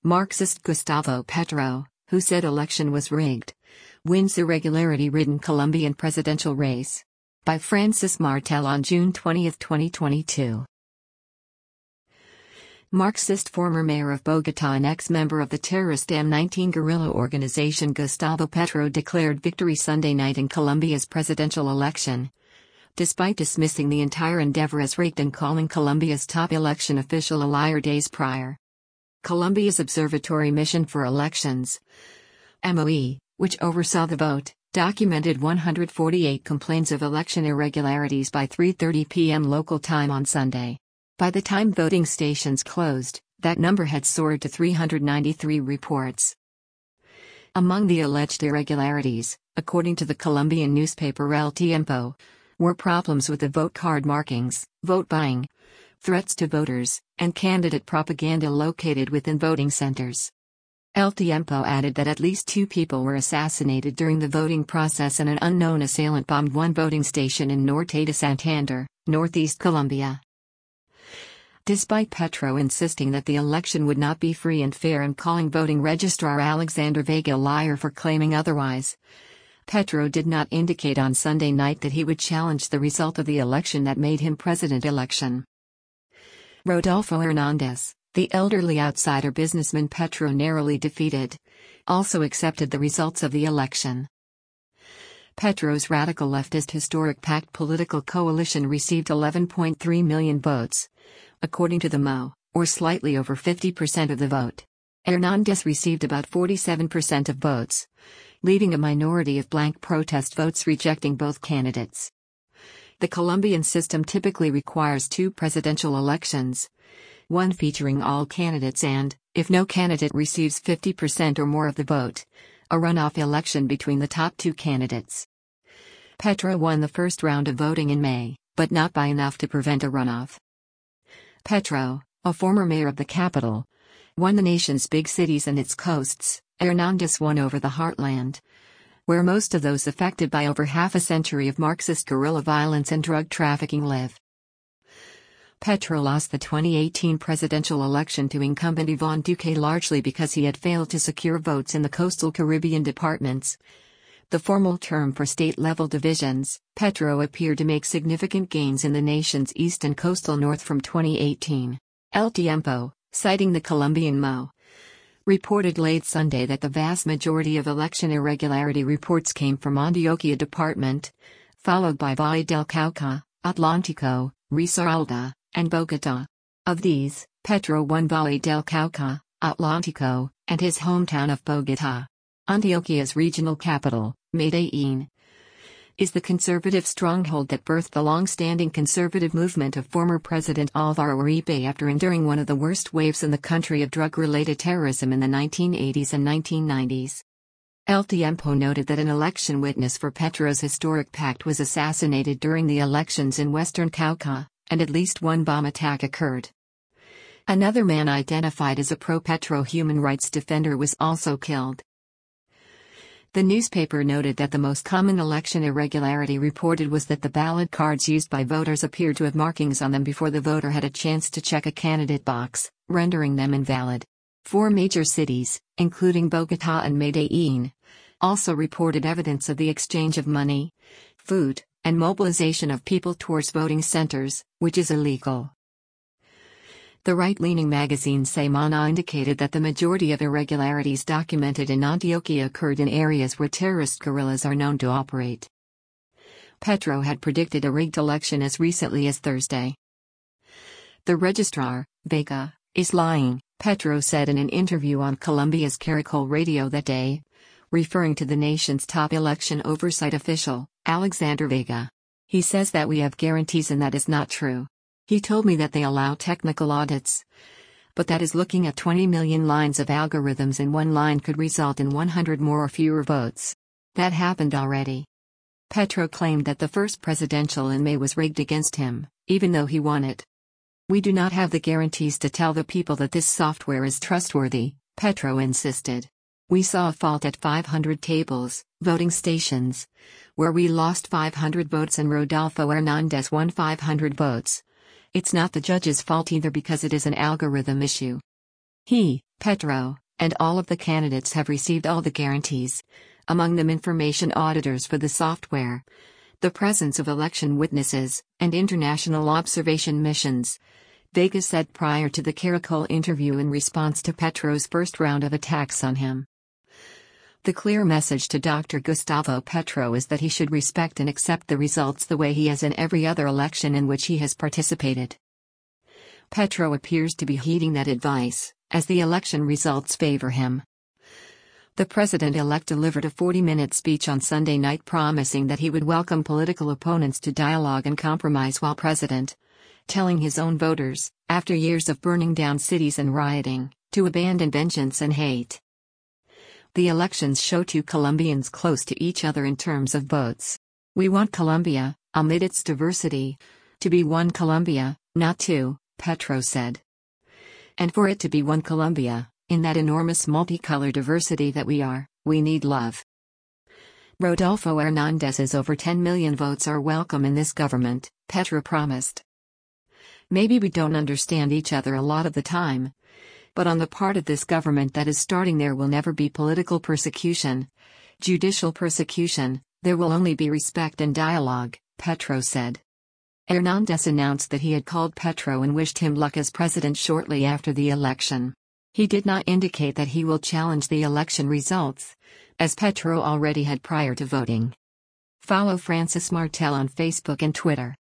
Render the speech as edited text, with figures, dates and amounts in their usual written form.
Marxist Gustavo Petro, who said election was rigged, wins irregularity-ridden Colombian presidential race. By Francis Martel on June 20, 2022. Marxist former mayor of Bogotá and ex-member of the terrorist M19 guerrilla organization Gustavo Petro declared victory Sunday night in Colombia's presidential election, despite dismissing the entire endeavor as rigged and calling Colombia's top election official a liar days prior. Colombia's Observatory Mission for Elections, MOE, which oversaw the vote, documented 148 complaints of election irregularities by 3:30 p.m. local time on Sunday. By the time voting stations closed, that number had soared to 393 reports. Among the alleged irregularities, according to the Colombian newspaper El Tiempo, were problems with the vote card markings, vote buying, threats to voters, and candidate propaganda located within voting centers. El Tiempo added that at least 2 people were assassinated during the voting process and an unknown assailant bombed one voting station in Norte de Santander, northeast Colombia. Despite Petro insisting that the election would not be free and fair and calling voting registrar Alexander Vega a liar for claiming otherwise, Petro did not indicate on Sunday night that he would challenge the result of the election that made him president-election. Rodolfo Hernández, the elderly outsider businessman Petro narrowly defeated, also accepted the results of the election. Petro's radical leftist Historic Pact political coalition received 11.3 million votes, according to the MO, or slightly over 50% of the vote. Hernández received about 47% of votes, leaving a minority of blank protest votes rejecting both candidates. The Colombian system typically requires 2 presidential elections, one featuring all candidates and, if no candidate receives 50% or more of the vote, a runoff election between the top 2 candidates. Petro won the first round of voting in May, but not by enough to prevent a runoff. Petro, a former mayor of the capital, won the nation's big cities and its coasts. Hernández won over the heartland, where most of those affected by over half a century of Marxist guerrilla violence and drug trafficking live. Petro lost the 2018 presidential election to incumbent Iván Duque largely because he had failed to secure votes in the coastal Caribbean departments, the formal term for state-level divisions. Petro appeared to make significant gains in the nation's east and coastal north from 2018. El Tiempo, citing the Colombian MO, reported late Sunday that the vast majority of election irregularity reports came from Antioquia department, followed by Valle del Cauca, Atlántico, Risaralda, and Bogotá. Of these, Petro won Valle del Cauca, Atlántico, and his hometown of Bogotá. Antioquia's regional capital, Medellín, is the conservative stronghold that birthed the long-standing conservative movement of former President Álvaro Uribe after enduring one of the worst waves in the country of drug-related terrorism in the 1980s and 1990s. El Tiempo noted that an election witness for Petro's Historic Pact was assassinated during the elections in western Cauca, and at least one bomb attack occurred. Another man identified as a pro-Petro human rights defender was also killed. The newspaper noted that the most common election irregularity reported was that the ballot cards used by voters appeared to have markings on them before the voter had a chance to check a candidate box, rendering them invalid. 4 major cities, including Bogotá and Medellín, also reported evidence of the exchange of money, food, and mobilization of people towards voting centers, which is illegal. The right-leaning magazine Semana indicated that the majority of irregularities documented in Antioquia occurred in areas where terrorist guerrillas are known to operate. Petro had predicted a rigged election as recently as Thursday. The registrar, Vega, is lying, Petro said in an interview on Colombia's Caracol radio that day, referring to the nation's top election oversight official, Alexander Vega. He says that we have guarantees and that is not true. He told me that they allow technical audits, but that is looking at 20 million lines of algorithms and one line could result in 100 more or fewer votes. That happened already. Petro claimed that the first presidential in May was rigged against him, even though he won it. We do not have the guarantees to tell the people that this software is trustworthy, Petro insisted. We saw a fault at 500 tables, voting stations, where we lost 500 votes and Rodolfo Hernández won 500 votes. It's not the judge's fault either because it is an algorithm issue. He Petro, and all of the candidates have received all the guarantees, among them information auditors for the software, the presence of election witnesses, and international observation missions, Vega said prior to the Caracol interview in response to Petro's first round of attacks on him. The clear message to Dr. Gustavo Petro is that he should respect and accept the results the way he has in every other election in which he has participated. Petro appears to be heeding that advice, as the election results favor him. The president-elect delivered a 40-minute speech on Sunday night promising that he would welcome political opponents to dialogue and compromise while president, telling his own voters, after years of burning down cities and rioting, to abandon vengeance and hate. The elections show two Colombians close to each other in terms of votes. We want Colombia, amid its diversity, to be one Colombia, not two, Petro said. And for it to be one Colombia, in that enormous multicolor diversity that we are, we need love. Rodolfo Hernández's over 10 million votes are welcome in this government, Petro promised. Maybe we don't understand each other a lot of the time, but on the part of this government that is starting there will never be political persecution, judicial persecution, there will only be respect and dialogue, Petro said. Hernández announced that he had called Petro and wished him luck as president shortly after the election. He did not indicate that he will challenge the election results, as Petro already had prior to voting. Follow Francis Martel on Facebook and Twitter.